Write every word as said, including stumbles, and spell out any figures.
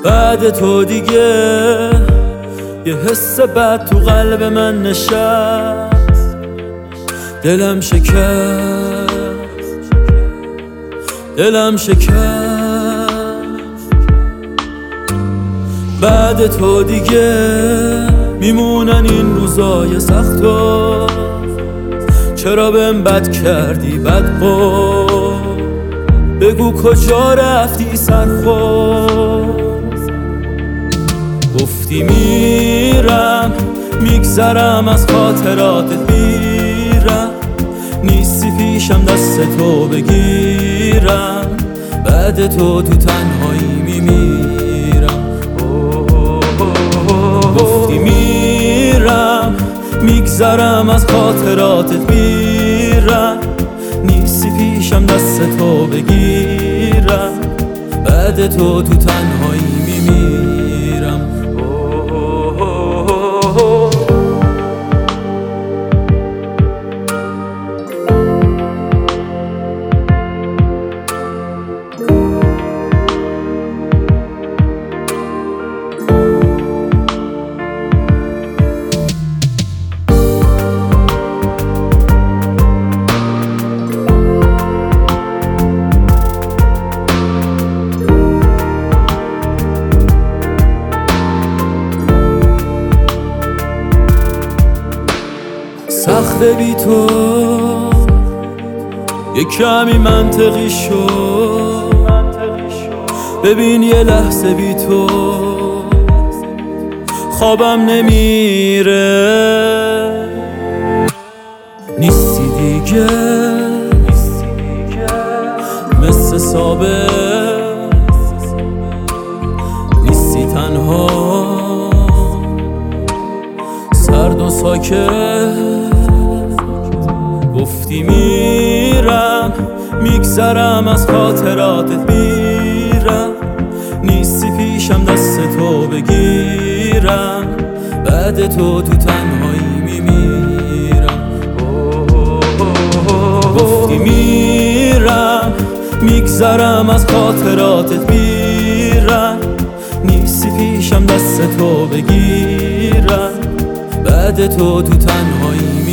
بعد تو دیگه یه حس بد تو قلب من نشست، دلم شکست، دلم شکست. بعد تو دیگه میمونن این روزای سختو، چرا بهم بد کردی بدقول؟ بگو کجا رفتی سرخوش؟ گفتی میرم میگذرم از خاطراتت میرم، نیستی پیشم دست تو بگیرم، بعد تو تو تنهایی میمیرم. گفتی میرم میگذرم از خاطراتت میرم، نیستی پیشم دست تو بگیرم، بعد تو تو تنهایی میمیرم. سخته بی تو یه کمی منطقی شد، ببین یه لحظه بی تو خوابم نمیره. نیستی دیگه مثل سابق، نیستی تنها سرد و ساکت. گفتی میرم میگذرم از خاطراتت میرم، نیستی پیشم دست تو بگیرم، بعد تو تو تنهایی میمیرم. گفتی میرم میگذرم از خاطراتت میرم، نیستی پیشم دست تو بگیرم، بعد تو تو تنهایی